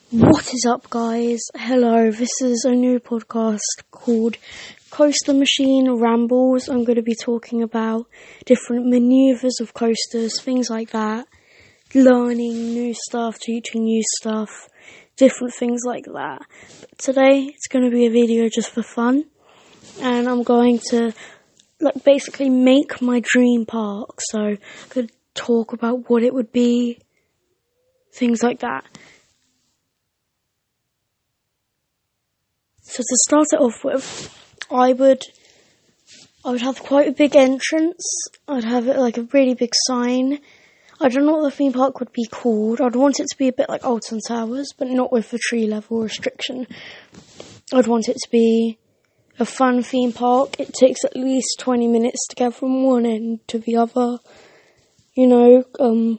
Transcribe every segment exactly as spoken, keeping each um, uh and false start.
What is up, guys? Hello, this is a new podcast called Coaster Machine Rambles. I'm going to be talking about different maneuvers of coasters, things like that, learning new stuff, teaching new stuff, different things like that. But today, it's going to be a video just for fun, and I'm going to like basically make my dream park. So I could talk about what it would be, things like that. So to start it off with, I would, I would have quite a big entrance. I'd have it like a really big sign. I don't know what the theme park would be called. I'd want it to be a bit like Alton Towers, but not with the tree level restriction. I'd want it to be a fun theme park. It takes at least twenty minutes to get from one end to the other, you know, um,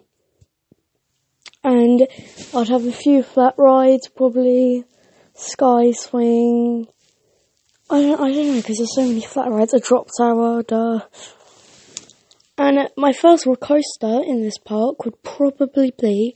and I'd have a few flat rides, probably Sky Swing. I don't, I don't know, because there's so many flat rides. A drop tower, duh. And uh, my first coaster in this park would probably be,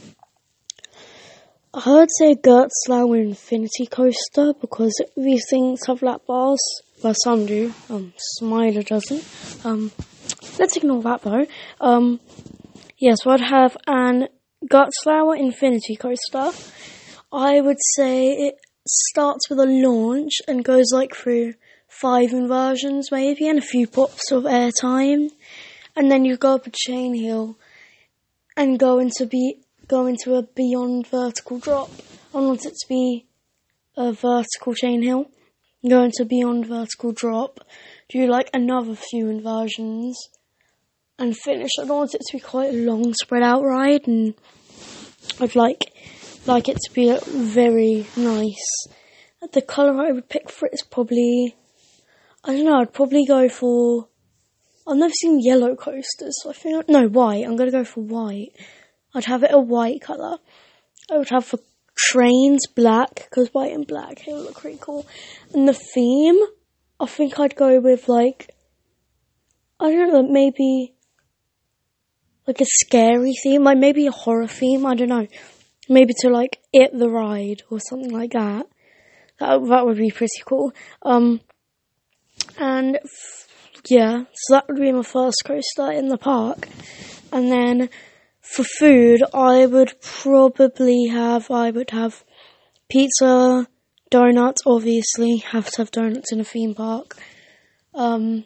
I'd say Gerstlauer Infinity Coaster, because these things have lap bars. Well, some do. Um, Smiler doesn't. Um, let's ignore that though. Um, yeah, so I'd have an Gerstlauer Infinity Coaster. I would say it starts with a launch and goes like through five inversions maybe and a few pops of airtime, and then you go up a chain hill and go into be go into a beyond vertical drop. I want it to be a vertical chain hill, go into beyond vertical drop, do like another few inversions and finish. I don't want it to be quite a long spread out ride, and I'd like like it to be very nice. The colour I would pick for it is probably, I don't know, I'd probably go for, I've never seen yellow coasters, so I think, no, white, I'm going to go for white. I'd have it a white colour. I would have for trains black, because white and black, it would look really cool. And the theme, I think I'd go with like, I don't know, maybe like a scary theme, like maybe a horror theme, I don't know. Maybe to like It the Ride or something like that. That that would be pretty cool. Um, and f- yeah, so that would be my first coaster in the park. And then for food, I would probably have I would have pizza, donuts. Obviously, have to have donuts in a theme park. Um,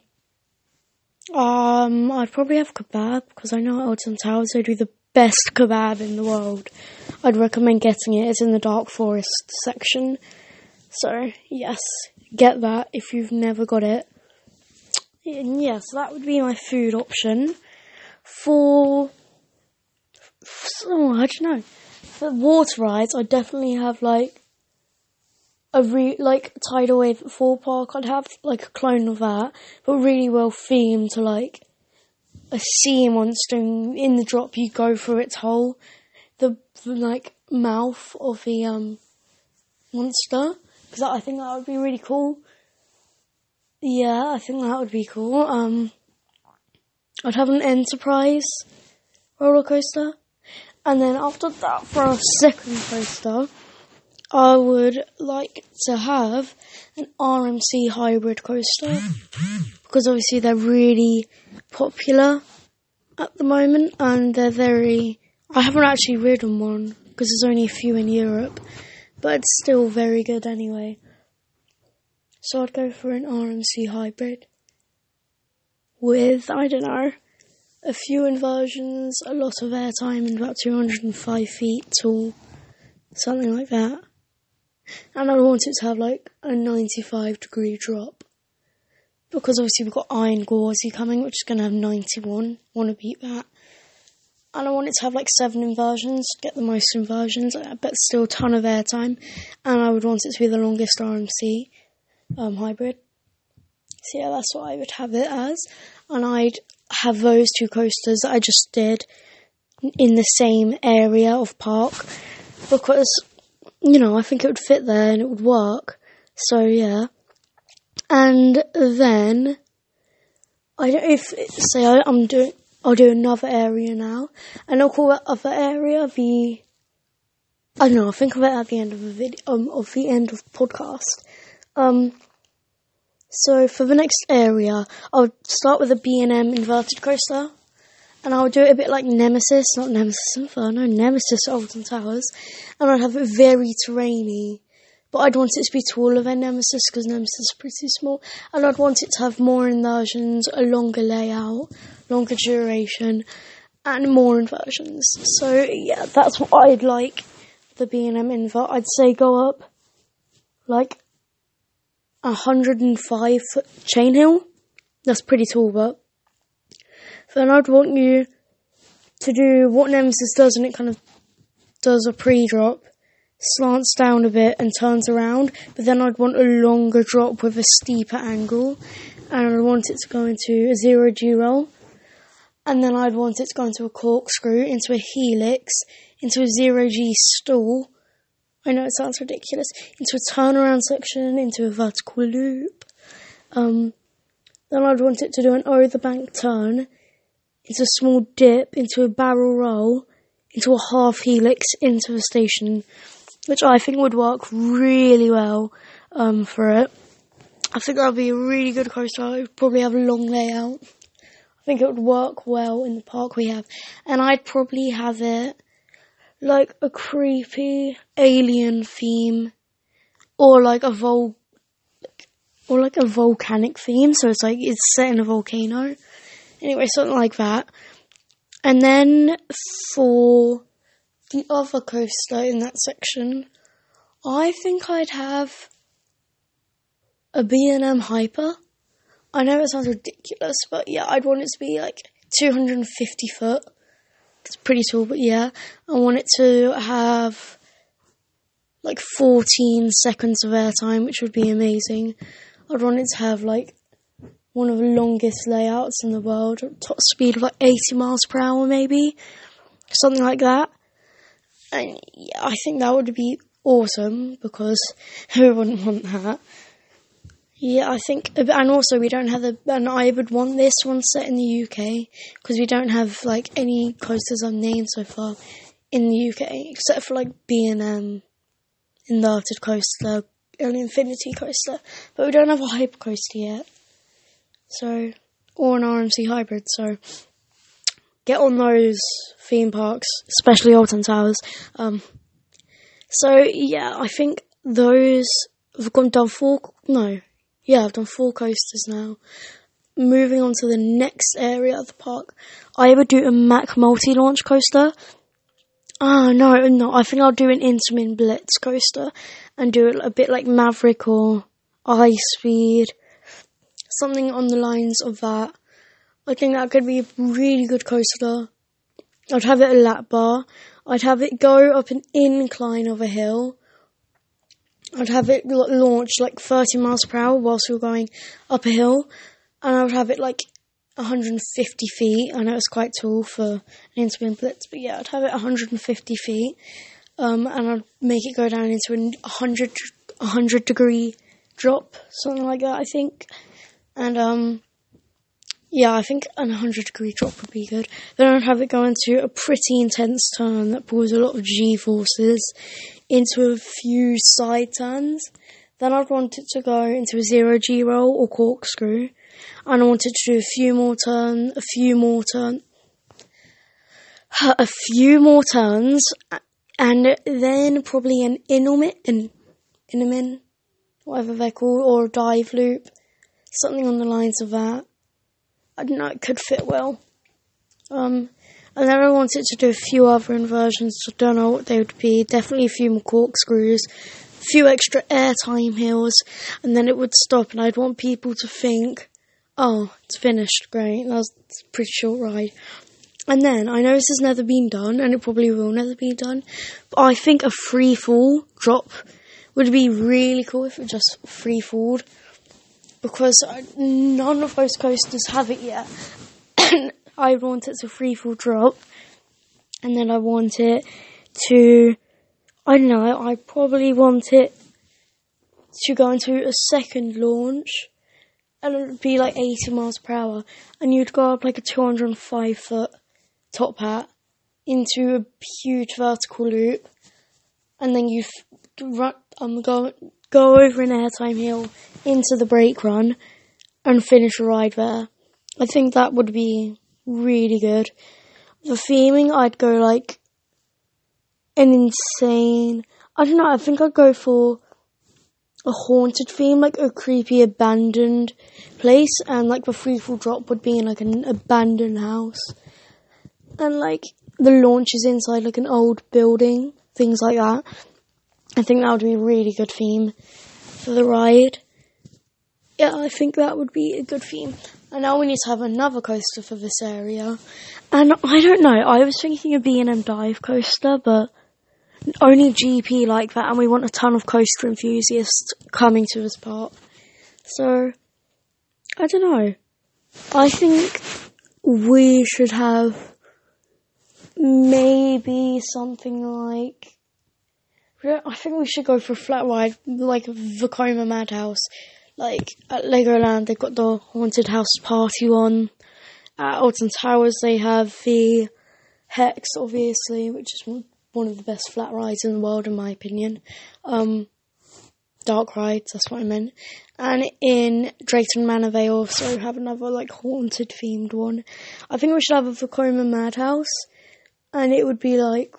um, I'd probably have kebab, because I know at Alton Towers they do the best kebab in the world. I'd recommend getting it. It's in the Dark Forest section. So, yes, get that if you've never got it. And yes, that would be my food option. For, oh, I don't know. For water rides, I'd definitely have, like, a re, like, Tidal Wave at Thor Park. I'd have, like, a clone of that, but really well themed to, like, a sea monster. In the drop, you go through its hole, the, the like mouth of the um monster, because I think that would be really cool. Yeah, I think that would be cool. Um, I'd have an Enterprise roller coaster, and then after that, for a second coaster, I would like to have an R M C hybrid coaster, because obviously they're really popular at the moment, and they're very, I haven't actually ridden one, because there's only a few in Europe, but it's still very good anyway. So I'd go for an R M C hybrid, with, I don't know, a few inversions, a lot of airtime, and about two hundred five feet tall, something like that. And I want it to have like a ninety-five degree drop, because obviously we've got Iron Gauzy coming, which is going to have ninety-one. Want to beat that. And I want it to have like seven inversions, get the most inversions, but still a ton of airtime. And I would want it to be the longest R M C um, hybrid. So yeah, that's what I would have it as. And I'd have those two coasters that I just did in the same area of park, because, you know, I think it would fit there and it would work. So yeah. And then, I don't, if, say I, I'm doing, I'll do another area now, and I'll call that other area the I don't know, I'll think of it at the end of the video, um, of the end of the podcast. Um, so for the next area, I'll start with a B and M inverted coaster, and I'll do it a bit like Nemesis, not Nemesis Inferno, Nemesis Alton Towers, and I'd have it very terrainy, but I'd want it to be taller than Nemesis, because Nemesis is pretty small, and I'd want it to have more inversions, a longer layout, longer duration, and more inversions. So yeah, that's what I'd like the B and M invert. I'd say go up like a one hundred five foot chain hill. That's pretty tall, but then I'd want you to do what Nemesis does, and it kind of does a pre-drop, slants down a bit and turns around, but then I'd want a longer drop with a steeper angle, and I'd want it to go into a zero G roll, and then I'd want it to go into a corkscrew, into a helix, into a zero G stall. I know it sounds ridiculous. Into a turnaround section, into a vertical loop. Um, then I'd want it to do an over the bank turn, into a small dip, into a barrel roll, into a half helix, into a station, which I think would work really well um, for it. I think that would be a really good coaster. It would probably have a long layout. I think it would work well in the park we have. And I'd probably have it like a creepy alien theme, or like a vol, or like a volcanic theme. So it's like it's set in a volcano. Anyway, something like that. And then for the other coaster in that section, I think I'd have a B and M Hyper. I know it sounds ridiculous, but yeah, I'd want it to be like two hundred fifty foot. It's pretty tall, but yeah. I want it to have like fourteen seconds of airtime, which would be amazing. I'd want it to have like one of the longest layouts in the world, top speed of like eighty miles per hour maybe, something like that. And yeah, I think that would be awesome, because who wouldn't want that? Yeah, I think, and also we don't have the, and I would want this one set in the U K, because we don't have like any coasters I've named so far in the U K, except for like B and M inverted coaster, an infinity coaster, but we don't have a hyper coaster yet, so, or an R M C hybrid, so get on those theme parks, especially Alton Towers. Um, so yeah, I think those, we've gone done four, no, yeah, I've done four coasters now. Moving on to the next area of the park, I would do a Mack multi-launch coaster. Oh, no, no, I think I'll do an Intamin Blitz coaster and do it a bit like Maverick or Ice Speed, something on the lines of that. I think that could be a really good coaster. I'd have it a lap bar. I'd have it go up an incline of a hill. I'd have it launch like thirty miles per hour whilst we were going up a hill. And I would have it like one hundred fifty feet. I know it's quite tall for an Intamin Blitz, but yeah, I'd have it one hundred fifty feet. Um, and I'd make it go down into a one hundred, one hundred degree drop, something like that, I think. And um, yeah, I think a one hundred degree drop would be good. Then I'd have it go into a pretty intense turn that pulls a lot of G-forces into a few side turns. Then I'd want it to go into a zero G roll or corkscrew. And I want it to do a few more turns, a few more turns, a few more turns, and then probably an Intamin, an Intamin, whatever they're called, or a dive loop, something on the lines of that. I don't know, it could fit well. Um, and then I wanted to do a few other inversions, I don't know what they would be, definitely a few more corkscrews, a few extra airtime hills, and then it would stop, and I'd want people to think, oh, it's finished, great, that was a pretty short ride. And then, I know this has never been done, and it probably will never be done, but I think a free fall drop would be really cool if it just free falled, because none of those coasters have it yet. I want it to free fall drop, and then I want it to, I don't know, I probably want it to go into a second launch, and it would be like eighty miles per hour, and you'd go up like a two hundred five foot top hat into a huge vertical loop, and then you f- run, um, go go over an airtime hill into the brake run and finish a ride there. I think that would be really good. The theming, I'd go like an insane... I don't know, I think I'd go for a haunted theme, like a creepy abandoned place, and like the freefall drop would be in like an abandoned house. And like the launch is inside like an old building, things like that. I think that would be a really good theme for the ride. Yeah, I think that would be a good theme. And now we need to have another coaster for this area. And I don't know, I was thinking of B and M Dive Coaster, but only G P like that, and we want a ton of coaster enthusiasts coming to this park. So, I don't know. I think we should have maybe something like... I think we should go for a flat ride, like Vekoma Madhouse. Like, at Legoland, they've got the Haunted House Party one. At Alton Towers, they have the Hex, obviously, which is one of the best flat rides in the world, in my opinion. Um, dark rides, that's what I meant. And in Drayton Manor, they also have another, like, haunted-themed one. I think we should have a Vekoma Madhouse, and it would be, like,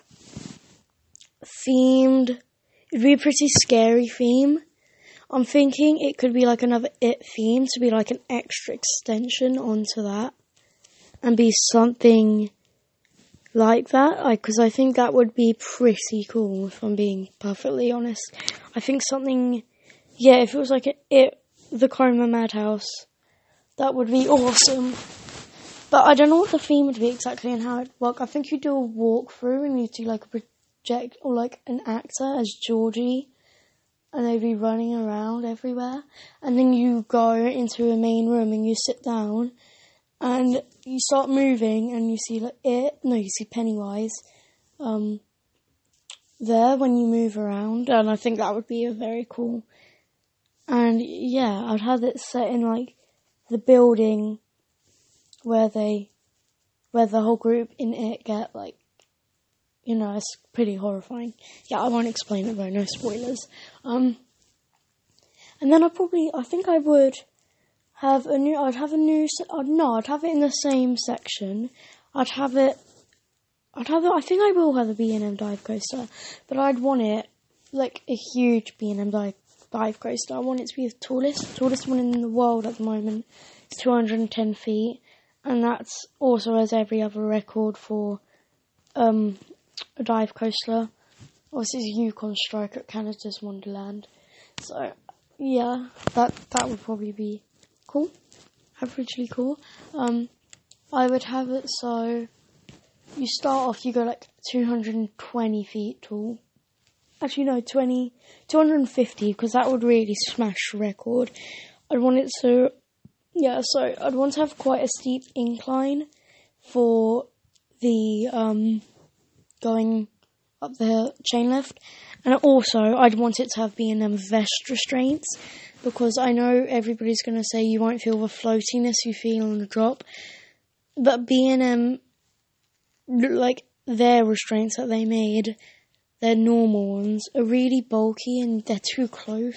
themed. It'd be a pretty scary theme. I'm thinking it could be like another It theme to be like an extra extension onto that and be something like that, because I think that would be pretty cool, if I'm being perfectly honest. I think something, yeah, if it was like an It, the Vekoma Madhouse, that would be awesome. But I don't know what the theme would be exactly and how it'd work. I think you do a walkthrough and you do like a project or like an actor as Georgie, and they'd be running around everywhere. And then you go into a main room and you sit down and you start moving and you see like it, no, you see Pennywise um, there when you move around. And I think that would be a very cool. And yeah, I'd have it set in like the building where they, where the whole group in it get like, you know, it's pretty horrifying. Yeah, I won't explain it though, no spoilers. Um, and then I probably, I think I would have a new, I'd have a new, I'd, no, I'd have it in the same section. I'd have it, I'd have it, I think I will have a B and M dive coaster, but I'd want it like a huge B and M dive, dive coaster. I want it to be the tallest, tallest one in the world at the moment. It's two hundred ten feet, and that's also has every other record for, um, a dive coaster. Obviously, it's a Yukon Strike at Canada's Wonderland. So, yeah, that that would probably be cool. Averagely cool. Um, I would have it so you start off, you go like two hundred twenty feet tall. Actually, no, twenty, two hundred fifty, because that would really smash the record. I'd want it so, yeah, so I'd want to have quite a steep incline for the, um, going up the chain lift, and also I'd want it to have B and M vest restraints, because I know everybody's going to say you won't feel the floatiness you feel on the drop, but B and M, like their restraints that they made, their normal ones, are really bulky and they're too close,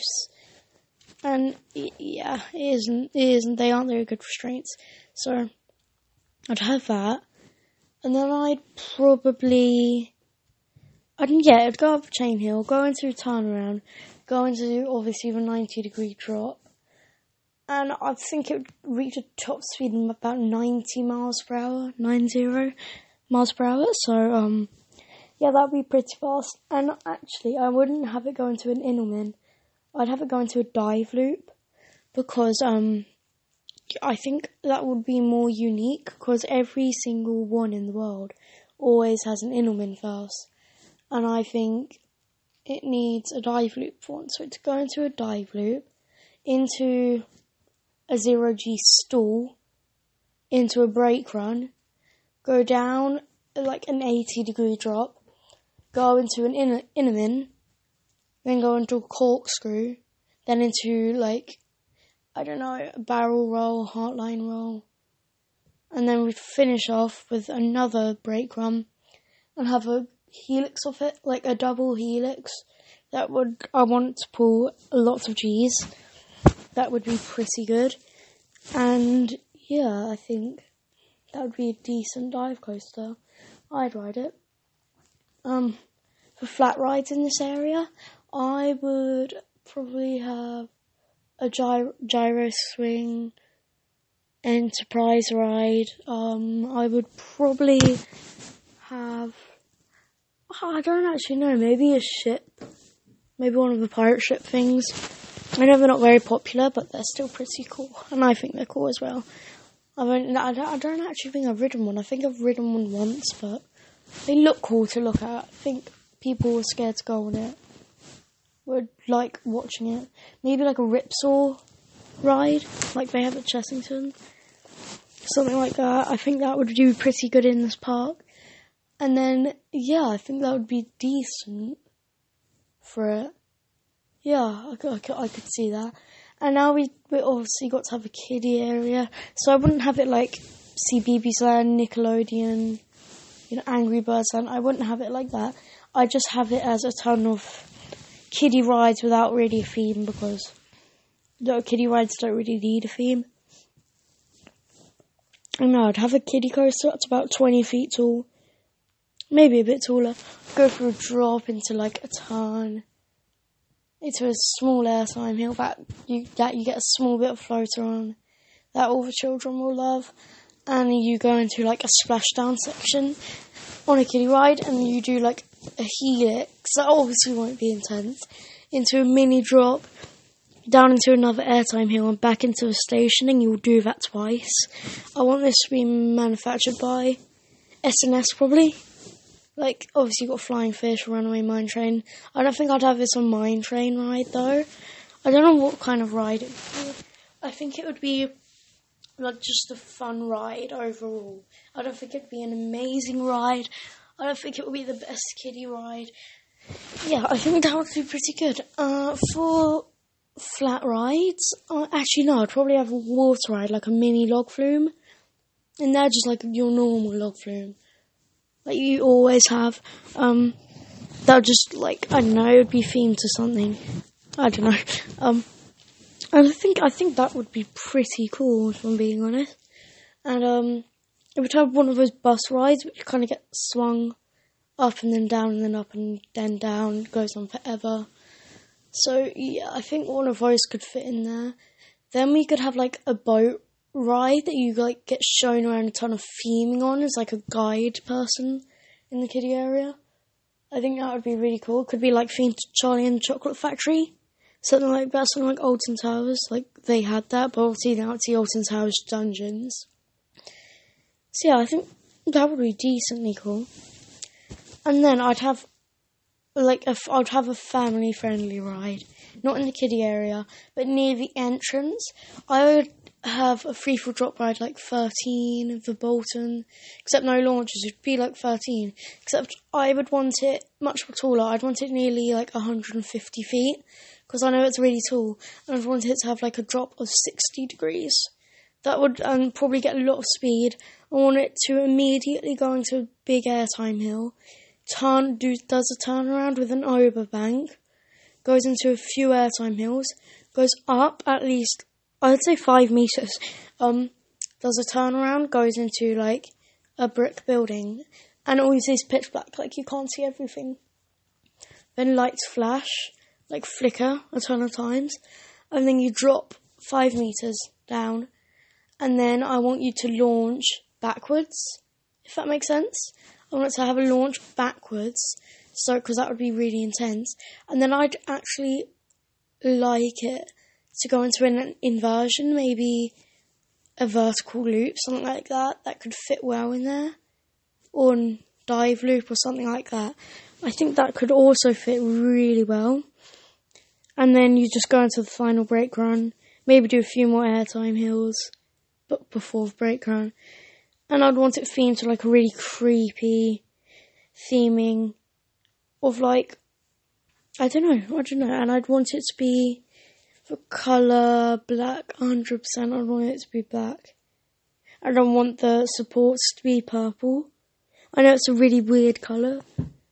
and yeah, it isn't, it isn't, they aren't very good restraints, so I'd have that. And then I'd probably, I'd, yeah, I'd go up Chain Hill, go into a turnaround, go into, obviously, the ninety degree drop, and I think it would reach a top speed of about ninety miles per hour, ninety miles per hour, so, um, yeah, that'd be pretty fast. And actually, I wouldn't have it go into an Inelman, I'd have it go into a dive loop, because, um, I think that would be more unique, because every single one in the world always has an Inelman first, and I think it needs a dive loop for one. So to go into a dive loop, into a zero G stall, into a brake run, go down like an eighty degree drop, go into an in- Inelman, then go into a corkscrew, then into like, I don't know, a barrel roll, heartline roll, and then we'd finish off with another brake run and have a helix of it, like a double helix. That would, I want to pull lots of G's. That would be pretty good. And yeah, I think that would be a decent dive coaster. I'd ride it. Um, for flat rides in this area, I would probably have a gyro, gyro swing, Enterprise ride. Um, I would probably have, I don't actually know, maybe a ship. Maybe one of the pirate ship things. I know they're not very popular, but they're still pretty cool. And I think they're cool as well. I don't, I don't, I don't actually think I've ridden one. I think I've ridden one once, but they look cool to look at. I think people were scared to go on it would like watching it. Maybe like a Ripsaw ride, like they have at Chessington. Something like that. I think that would do pretty good in this park. And then, yeah, I think that would be decent for it. Yeah, I could, I could, I could see that. And now we, we obviously got to have a kiddie area. So I wouldn't have it like C B B S Land, Nickelodeon, you know, Angry Birds Land. I wouldn't have it like that. I just have it as a ton of kiddie rides without really a theme, because no, kiddie rides don't really need a theme. And no, I'd have a kiddie coaster that's about twenty feet tall. Maybe a bit taller. Go for a drop into like a turn. Into a small airtime hill that you, that you get a small bit of floater on. That all the children will love. And you go into like a splashdown section on a kiddie ride, and you do like a helix. That obviously won't be intense. Into a mini drop. Down into another airtime hill and back into a station, and you'll do that twice. I want this to be manufactured by S N S probably. Like, obviously you've got Flying Fish, Runaway Mine Train. I don't think I'd have this on Mine Train ride though. I don't know what kind of ride it would be. I think it would be like just a fun ride overall. I don't think it'd be an amazing ride. I don't think it would be the best kiddie ride. Yeah, I think that would be pretty good. Uh, for flat rides, uh, actually no, I'd probably have a water ride, like a mini log flume, and they're just like your normal log flume, like you always have. Um, that would just like, I don't know, it would be themed to something. I don't know. Um, and I think I think that would be pretty cool, if I'm being honest. And um, it would have one of those bus rides which kind of get swung up and then down and then up and then down. It goes on forever. So, yeah, I think one of those could fit in there. Then we could have, like, a boat ride that you, like, get shown around a ton of theming on as, like, a guide person in the kiddie area. I think that would be really cool. It could be, like, themed to Charlie and the Chocolate Factory. Something like that, something like Alton Towers. Like, they had that, but obviously now it's the Alton Towers Dungeons. So, yeah, I think that would be decently cool. And then I'd have... Like, a, I'd have a family-friendly ride. Not in the kiddie area, but near the entrance. I would have a free-fall drop ride like thirteen of the Bolton. Except no launches, it'd be like thirteen. Except I would want it much more taller. I'd want it nearly like one hundred fifty feet. Because I know it's really tall. And I'd want it to have like a drop of sixty degrees. That would um, probably get a lot of speed. I want it to immediately go into a big airtime hill. Turn do does a turnaround with an overbank, goes into a few airtime hills, goes up at least, I'd say five meters, um, does a turnaround, goes into like a brick building, and always is pitch black, like you can't see everything. Then lights flash, like flicker a ton of times, and then you drop five meters down, and then I want you to launch backwards, if that makes sense. I want it to have a launch backwards, so because that would be really intense. And then I'd actually like it to go into an inversion, maybe a vertical loop, something like that. That could fit well in there, or a dive loop or something like that. I think that could also fit really well. And then you just go into the final brake run, maybe do a few more airtime hills, but before the brake run. And I'd want it themed to like a really creepy theming of like, I don't know, I don't know. And I'd want it to be the colour black, one hundred percent. I'd want it to be black. I don't want the supports to be purple. I know it's a really weird colour,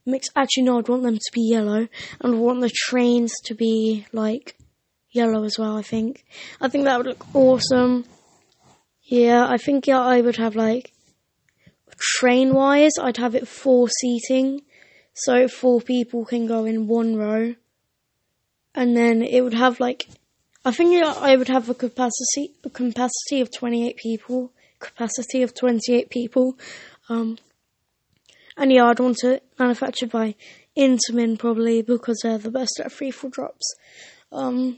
mix. Actually, no, I'd want them to be yellow. And I'd want the trains to be, like, yellow as well, I think. I think that would look awesome. Yeah, I think, yeah, I would have, like, train-wise, I'd have it four seating. So four people can go in one row. And then it would have, like, I think I would have a capacity a capacity of twenty-eight people. Capacity of twenty-eight people. Um, and yeah, I'd want it manufactured by Intamin probably because they're the best at freefall drops. Um,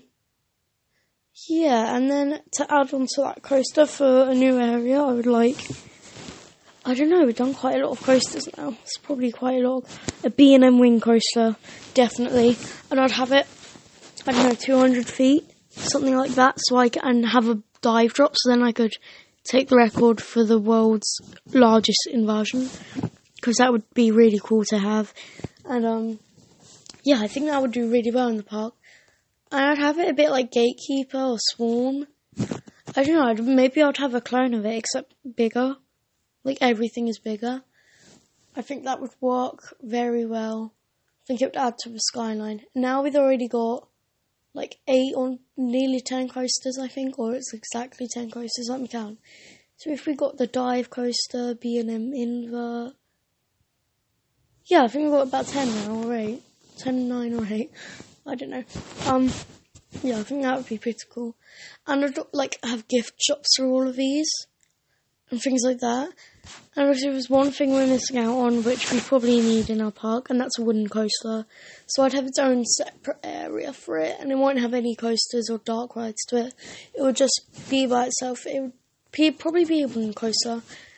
yeah, and then to add on to that coaster for a new area, I would like, I don't know, we've done quite a lot of coasters now. It's probably quite a lot. A B and M wing coaster, definitely. And I'd have it, I don't know, two hundred feet, something like that, so I can have a dive drop, so then I could take the record for the world's largest inversion, because that would be really cool to have. And um, yeah, I think that would do really well in the park. And I'd have it a bit like Gatekeeper or Swarm. I don't know, I'd, maybe I'd have a clone of it, except bigger. Like, everything is bigger. I think that would work very well. I think it would add to the skyline. Now we've already got like eight or nearly ten coasters, I think, or it's exactly ten coasters, let me count. So if we got the dive coaster, B and M invert, yeah, I think we've got about ten now, or eight. ten, nine or eight. I don't know. Um, yeah, I think that would be pretty cool. And I'd like have gift shops for all of these and things like that. And obviously there's one thing we're missing out on, which we probably need in our park, and that's a wooden coaster. So I'd have its own separate area for it, and it won't have any coasters or dark rides to it. It would just be by itself. It would be, probably be a wooden coaster.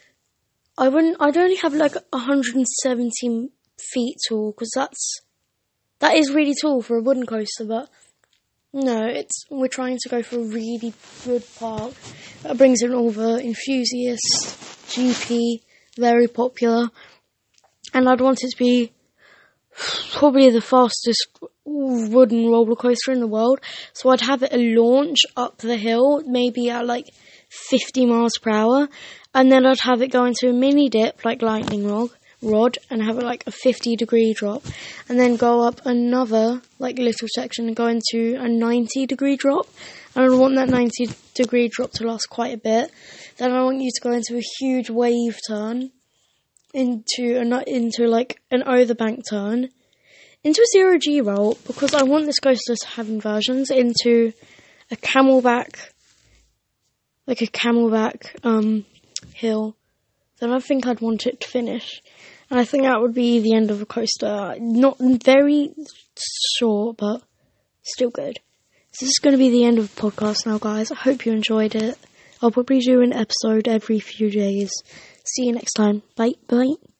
I wouldn't, I'd only have like one hundred seventy feet tall, because that's, that is really tall for a wooden coaster, but no, it's, we're trying to go for a really good park that brings in all the enthusiasts, G P, very popular, and I'd want it to be probably the fastest wooden roller coaster in the world, so I'd have it a launch up the hill, maybe at like fifty miles per hour, and then I'd have it go into a mini dip, like Lightning Rod, rod and have it like a fifty degree drop, and then go up another like little section and go into a ninety degree drop, and I want that ninety degree drop to last quite a bit. Then I want you to go into a huge wave turn, into a, into like an over bank turn, into a zero G roll, because I want this coaster to have inversions, into a camelback, like a camelback um, hill. Then I think I'd want it to finish. And I think that would be the end of a coaster. Not very short, but still good. So this is going to be the end of the podcast now, guys. I hope you enjoyed it. I'll probably do an episode every few days. See you next time. Bye. Bye.